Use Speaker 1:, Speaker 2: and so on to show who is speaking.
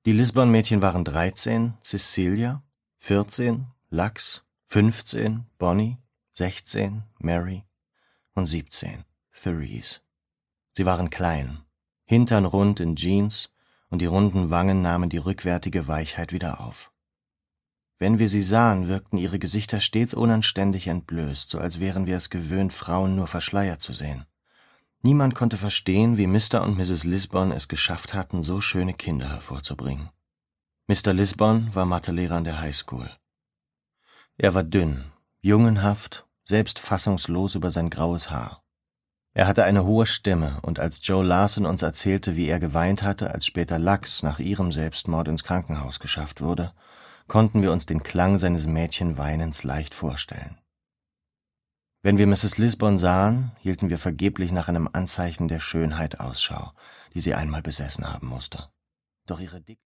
Speaker 1: Die Lisbon-Mädchen waren 13, Cecilia, 14, Lux, 15, Bonnie, 16, Mary und 17, Therese. Sie waren klein, hinternrund in Jeans, und die runden Wangen nahmen die rückwärtige Weichheit wieder auf. Wenn wir sie sahen, wirkten ihre Gesichter stets unanständig entblößt, so als wären wir es gewöhnt, Frauen nur verschleiert zu sehen. Niemand konnte verstehen, wie Mr. und Mrs. Lisbon es geschafft hatten, so schöne Kinder hervorzubringen. Mr. Lisbon war Mathelehrer an der Highschool. Er war dünn, jungenhaft, selbst fassungslos über sein graues Haar. Er hatte eine hohe Stimme, und als Joe Larson uns erzählte, wie er geweint hatte, als später Lux nach ihrem Selbstmord ins Krankenhaus geschafft wurde, konnten wir uns den Klang seines Mädchenweinens leicht vorstellen. Wenn wir Mrs. Lisbon sahen, hielten wir vergeblich nach einem Anzeichen der Schönheit Ausschau, die sie einmal besessen haben musste. Doch ihre